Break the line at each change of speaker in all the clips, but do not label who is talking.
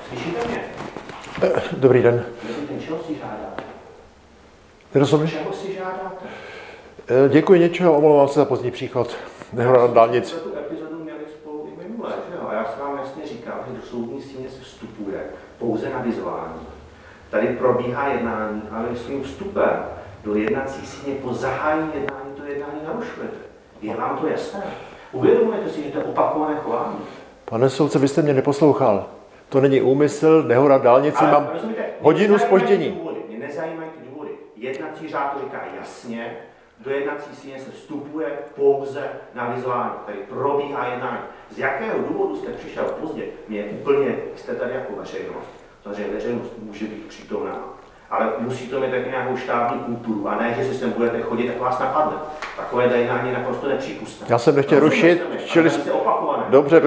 Slyšíte mě?
Dobrý den.
Čeho si žádáte?
Nerozumím?
Čeho si žádáte?
Děkuji něčeho, omlouvám se za pozdní příchod. Nehoda na dálnici.
Tu epizodu měli spolu i minule, že jo? A já jsem vám jasně říkal, že do soudní síně se vstupuje pouze na vyzvání. Tady probíhá jednání, ale svým vstupem do jednací síně po zahájení jednání to jednání narušujete. Je vám to jasné? Uvědomujete si, že to je opakované chování?
Pane soudce, vy jste mě neposlouchal. To není úmysl, nehoda v dálnici, mám hodinu zpoždění.
Mě nezajímají ty důvody. Jednací řád to říká jasně, do jednací síně se vstupuje pouze na vyzvání. Tady probíhá jednání. Z jakého důvodu jste přišel pozdě? Mě úplně, jste tady jako veřejnost. Samozřejmě veřejnost může být přítomná, ale musí to mít taky nějakou štábní kulturu, a ne, že si sem budete chodit, tak vás napadne. Takové jednání je naprosto nepřípustné.
Já jsem nechtěl rušit, čili dobře,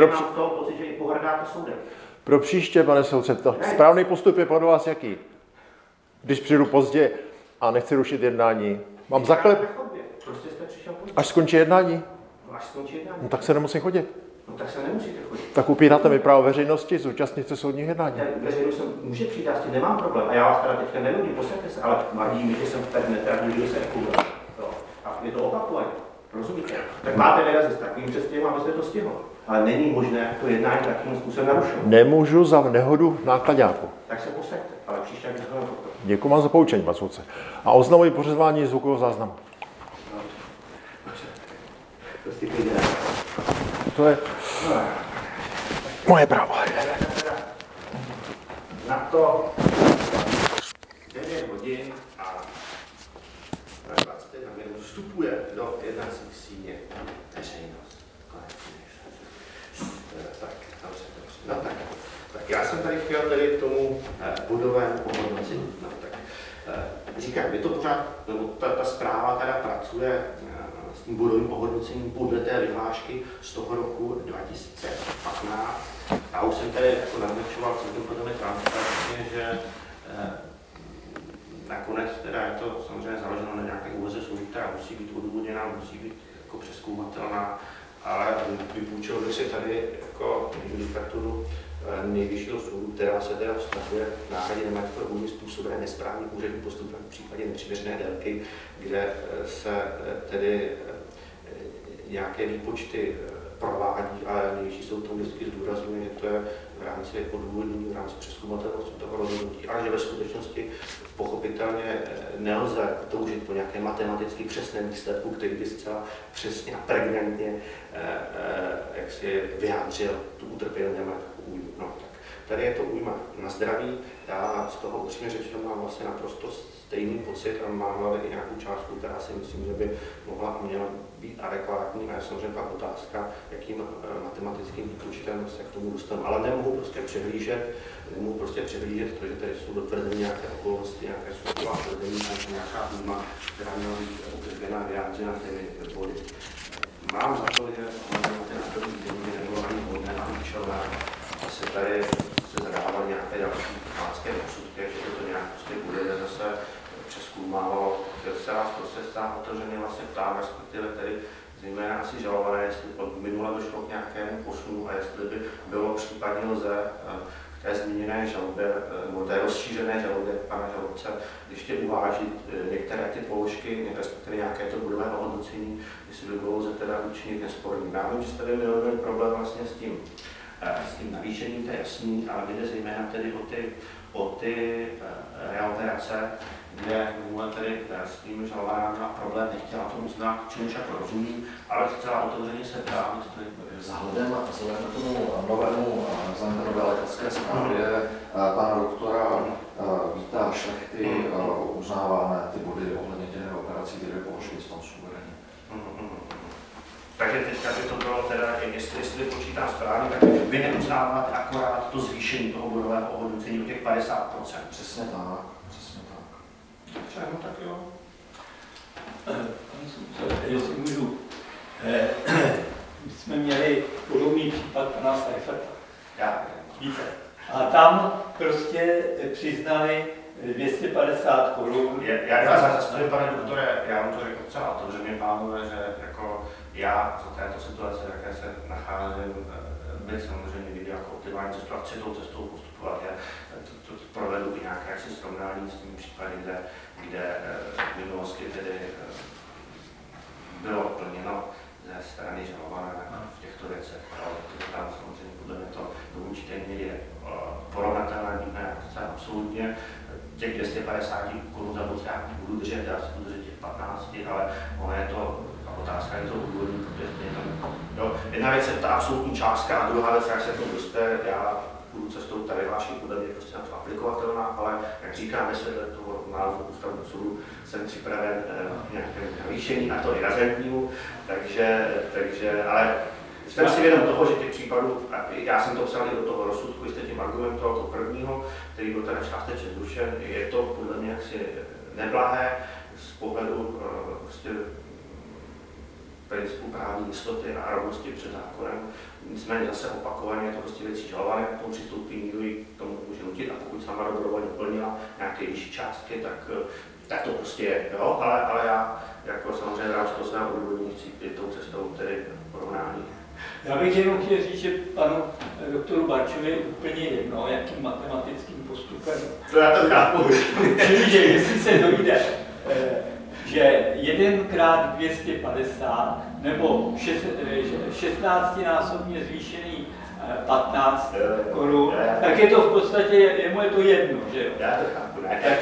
pro příště, pane soudce, správný postup je podle vás jaký? Když přijdu pozdě a nechci rušit jednání, mám zaklep? Až skončí jednání? No, tak se nemusím chodit.
No tak se nemusíte chodit.
Tak upíráte mi právo veřejnosti zúčastnit se soudních jednání.
Veřejnost může přijít, já s tím nemám problém. A já vás teda teďka nenudím, posaďte se, ale vadí mi, že jsem v net a můžu se nekoudat. A je to opakované. Rozumíte? Tak máte vyrazit s takovým přestěhem, abyste to stihl. Ale není možné to jednání takovým způsobem narušovat.
Nemůžu za nehodu nákladáku.
Tak se posaďte, ale příště jak to nepokoj.
Děkuji vám za poučení, pane soudce. A oznamuji pořizování zvukového záznamu. To je moje právo.
Na to 9 hodin a 21 minut vstupuje do jednací síně veřejnost. Tak já jsem tady chtěl k tomu budovému ohodnocení. Říkám, je to pořád, ta zpráva teda pracuje s tím bodovým ohodnocením podle té vyhlášky z toho roku 2015. A už jsem tady jako naznačoval celkem potom transparentně, že nakonec teda je to samozřejmě založeno na nějaké úvaze soudu, která musí být odůvodněná, musí být jako přezkoumatelná, ale vypůjčil bych si tady jako judikaturu Nejvyššího soudu, která se teda vztahuje k náhradě nemajetkového újmy způsobené nesprávným úředním postupem v případě nepřiměřené délky, kde se tedy nějaké výpočty provádí, ale Nejvyšší soud tomu vždycky zdůrazňuje, že to je v rámci odůvodnění, v rámci přezkoumatelnosti toho rozhodnutí, ale že ve skutečnosti pochopitelně nelze toužit po nějaké matematicky přesném výsledku, který by zcela přesně a pregnantně jak si vyjádřil tu utrpěnou nemajetkovou újmu. No, tak tady je to újma na zdraví. Já z toho upřímně řečeno mám vlastně naprosto stejný pocit a mám hlavě i nějakou částku, která si myslím, že by měla být adekvátní. A je samozřejmě pak otázka, jakým matematickým výpočtem se k tomu dostanu. Ale nemohu prostě přehlížet to, že tady jsou dotvrzeny nějaké okolnosti, nějaké skutková tvrzení, nějaká újma, která měla být utržena a vyjádřena těmi body. Mám za to, že ty národní dění nebylo ani vhodné a účelné, že se tady zadávaly nějaké další právnické posudky, že to nějak prostě bude zase přezkoumávalo, že se vás prostě sám otevřeně vlastně ptám, respektive tedy zejména asi žalované, jestli od minule došlo k nějakému posunu a jestli by bylo případně lze v té zmíněné žalobě, nebo té rozšířené žalobě pana žalobce, ještě uvážit některé ty položky, respektive nějaké to budové ohodnocení, jestli by bylo lze teda učinit nesporným. Já vím, že jste měli problém vlastně s tím navýšením, to je jasný, ale jde zejména tedy o ty reoperace, kde minule tedy s tím žalovaná měla problém, nechtěla tomu znát, čemuž jako rozumí, ale zcela otevřeně se ptám, jestli
vzhledem k tomu novému nové lékařské zprávě pana doktora Víta Šlechty uznáváme ty body ohledně těch operací, které položky z tom suverénní.
Takže teďka by to bylo teda, jestli počítám správně, tak vy neuznáváte akorát to zvýšení toho bodového ohodnocení o těch 50%.
Přesně tak, přesně tak.
Dobře, no tak jo.
Jestli můžu, my jsme měli podobný případ pana Steiferta. Víte. A tam prostě přiznali 250 korun.
Já zastavím, pane doktore, já vám to řekl docela otevřeně, pánové, že jako já za této situace, jaké se nacházím, bych samozřejmě viděl jako motivování cestu a chce tou cestou postupovat. Já to provedu i nějaké srovnání s tím případy, kde v minulosti tedy bylo plněno ze strany žalované v těchto věcech. Tam samozřejmě podle mě to do určité míry je porovnatelné, víme, absolutně těch 250 korun za bod já budu držet, já si budu držet těch 15, ale ono je to otázka, je to úvodní, protože jedna věc je ta absolutní částka a druhá věc, jak se to dospěje, já budu cestou ta vyhlášky podle mě prostě na to aplikovatelná, ale jak říkám, ve světle toho názvu ústavního soudu jsem připraven nějaké navýšení a to i razentnímu, takže ale jsem si vědom toho, že těch případů, já jsem to psal i do toho rozsudku, jste tím argumentoval toho prvního, který byl teda částečně zrušen, je to podle mě jaksi neblahé z pohledu prostě principu právní jistoty a rovnosti před zákonem. Nicméně zase opakovaně je to prostě věcí žalované, k tomu přistoupí, nikdo ji k tomu může nutit a pokud sama dobrovolně plnila nějaké vyšší částky, tak to prostě je, jo? Ale já jako samozřejmě v rámci toho svého odůvodnění chci tou cestou tedy porovnání.
Já bych jenom chtěl říct, že panu doktoru Barčovi je úplně jedno, jakým matematickým postupem.
To já to chápu.
Čili, že jestli se dojde, že 1x250 nebo 16násobně zvýšený 15 korun, tak je to v podstatě, jemu je to jedno, že jo?
Já to chápu,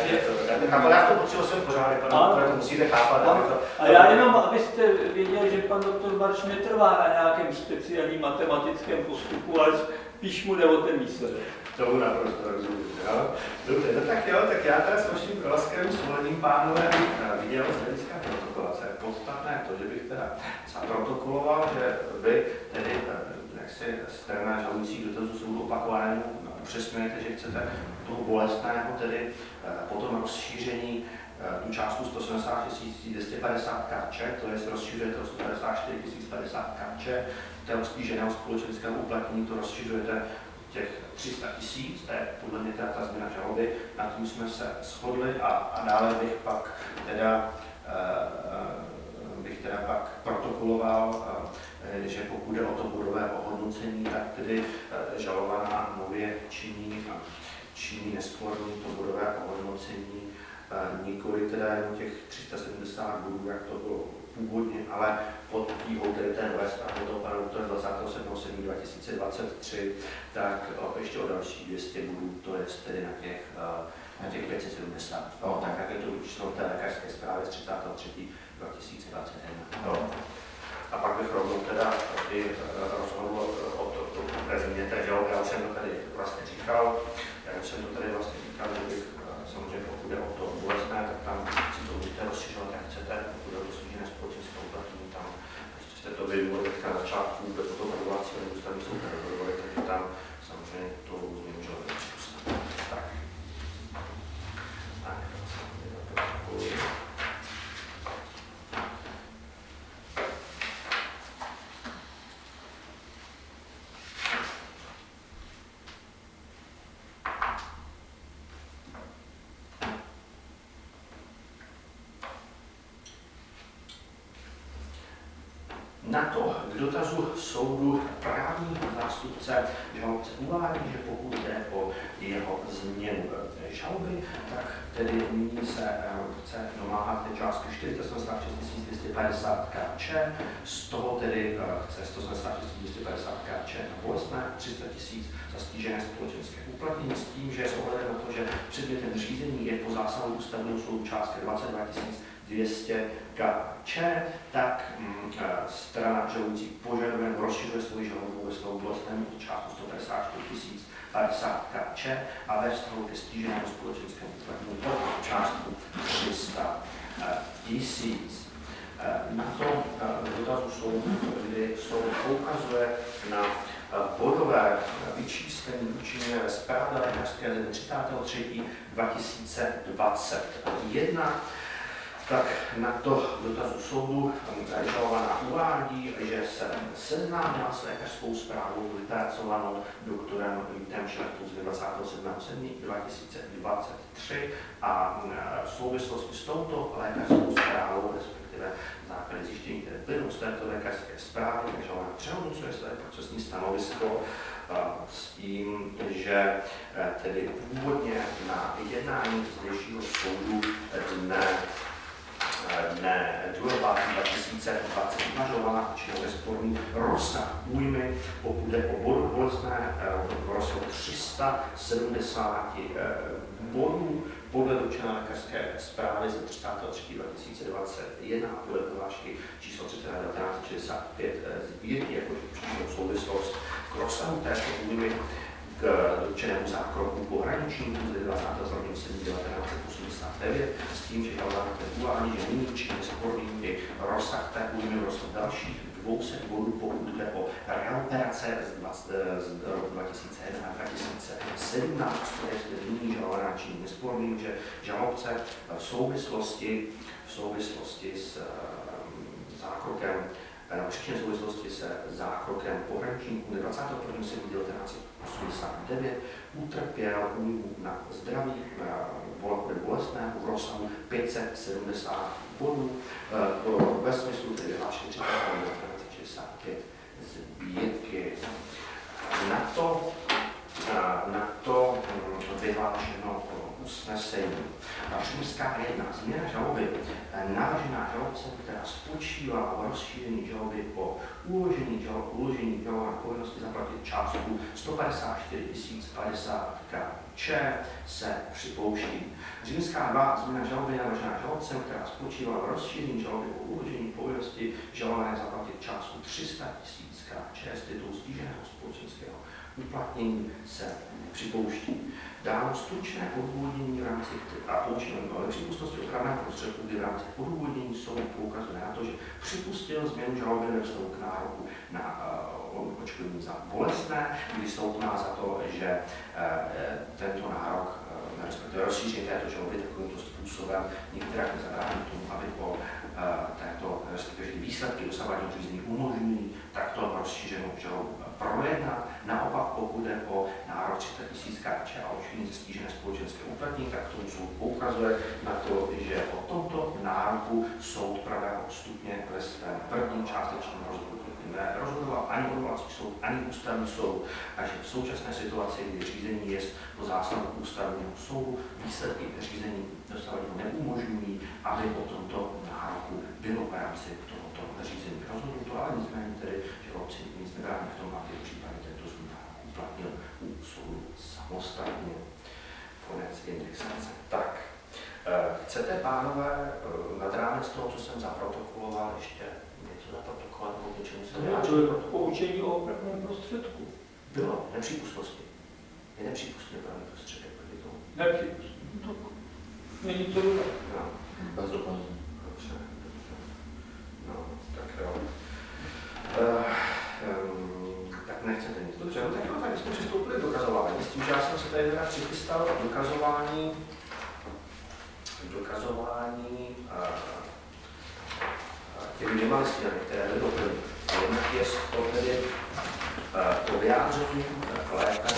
já to potřebuji svým pořádek, protože to musíte chápat.
A já jenom, abyste věděli, že pan doktor Barč netrvá na nějakém speciálním matematickém postupu, ale spíš mu jde o ten výsledek.
Tomu naprosto rozumím, jo. Dobře, no tak jo, tak já teda s vaším laskavým svolením, pánové, viděl z hlediska protokolace. Podstatné to, že bych teda zaprotokoloval, že vy tedy, jak si strana žalujících dotazů soudu opakovanému upřesňujete, že chcete toho bolestného, tedy potom rozšíření tu částku 176 250 karče, to je rozšiřujete o 154 050 karče, toho stíženého společenského uplatnění to rozšiřujete těch 300 000, to je podle mě teda ta změna žaloby, na tom jsme se shodli a dále bych pak teda protokoloval, že pokud jde o to bodové ohodnocení, tak tedy žalovaná nově činí nesporný to bodové ohodnocení, nikoli teda jenom těch 370 bodů, jak to bylo původně, ale pod tíhou tedy té nové zprávy toho pana doktora 27.7.2023, tak ještě o další 200 bodů, to je tedy na těch 570. No, tak jak je to vyčísleno té lékařské zprávy z 33.2021. A pak bych rovnou teda i rozhodl o té změně té žaloby. Já už jsem to tady vlastně říkal, že bych samozřejmě pokud jde o to bolestné, tak tam si to můžete rozšiřovat, jak chcete, pokud jde o to snížené společenské uplatnění, tam jste to vyvolili teďka na začátku, kde potom odvolací ústavní soud nerozhodovali, takže tam samozřejmě to změnu žaloby nepřipustím. Tak. Na to k dotazu soudu právní zástupce žalobce uvádí, že pokud jde o jeho změnu žaloby, tak tedy nyní se chce domáhat té částky 476 250 KČ, z toho tedy chce 176 250 KČ na bolestné, 300 000 za stížené společenské uplatnění s tím, že s ohledem na to, že předmětem řízení je po zásahu ústavního soudu částka 22 200 KČ, tak strana žalující požaduje rozšiřuje svou žalobu ve svou bolestnému částku 154 050 KČ a ve vztahu ke stíženému společenskému uplatnění částku 300 000. Na to dotazu soudu, kdy soud poukazuje na bodové vyčíslení učiněné ve zprávě lékařské ze 33.2021, tak na to dotazu soudu žalovaná uvádí, že se seznámila s lékařskou zprávou vypracovanou doktorem Vítem Šlechtou z 27.7.2023 a v souvislosti s touto lékařskou zprávou, respektive základě zjištění, které plynou z této lékařské zprávy, žalovaná přehodnocuje své procesní stanovisko s tím, že tedy původně na jednání zdejšího soudu dne 2.5.2020 uvažovala či nesporný rozsah újmy, pokud jde o bodu bolestné v rozsahu 370 bodů podle dotčené lékařské zprávy ze 30.3.2021 a podle vyhlášky číslo 1965 sbírky, jakož přímou souvislost k rozsahu této újmy k dotčenému zákroku pohraničníků z 27.1989 s tím, že žalobátek uvádí, že nyní či nesporný i rozsah té újmy rostl dalších 200 bodů, pokud jde o reoperace z roku 2001 a 2017, které je nyní žalovaná či nesporným, že žalobce v souvislosti s zákrokem příčinné souvislosti se zákrokem pohraničníků 21.7.1989 utrpěl újmu na zdraví bolestného v rozsahu 570 bodů ve smyslu tedy vyhlášky 1965 sbírky. Na to vyhlášeno usnesení. Římská 1. Změna žaloby navržená žalobce, která spočívá v rozšíření žaloby o uložení žalované povinnosti zaplatit částku 154 050 Kč se připouští. Římská 2. Změna žaloby navržená žalobcem, která spočívá v rozšíření žaloby o uložení povinnosti žalované zaplatit částku 300 000 Kč z titulu stíženého společenského uplatnění se připouští. Dáno stručné odůvodnění v rámci a poučení o nepřípustnosti opravného prostředku, kdy v rámci odůvodnění soud poukazuje na to, že připustil změnu žaloby ve vztahu k nároku na odškodnění za bolestné, kdy soud má za to, že tento nárok, respektive rozšíření této žaloby takovýmto způsobem některak nezabrání tomu, aby po této, respektive že výsledky dosavadního řízení umožňují takto rozšířenou žalobu projednat. Naopak, pokud jde o nárok 30 000 Kč a odškodnění za stížené společenské uplatnění, tak tomu soud poukazuje na to, že o tomto nároku soud pravého stupně ve svém prvním částečném rozhodnutí nerozhodoval ani odvolací soud, ani ústavní soud, a že v současné situaci, kdy řízení je po zásahu ústavního soudu, výsledky řízení dosavadního neumožňují, aby o tomto nároku bylo v rámci tohoto řízení rozhodnuto, ale nicméně tedy, že obci nic nebrání v tom, aby v případě tento soud uplatnil u soudu samostatně. Konec indexace. Tak, chcete, pánové, nad rámec toho, co jsem zaprotokoloval, ještě něco zaprotokolovat, nebo něčemu se vyjádřit?
Poučení o opravném prostředku.
Bylo, nepřípustnosti. Je nepřípustný opravný prostředek proti tomu.
Nepřípustný. Není to dobré.
No.
Bez doplnění.
Dobře. No, tak jo. Tak nechcete nic. Dobře, no tak jo, tak jsme přistoupili k dokazování. S tím, že já jsem se tady teda přichystal dokazování těmi dvěma listinami, které byly doplněny. Jednak je to tedy to vyjádření lékaře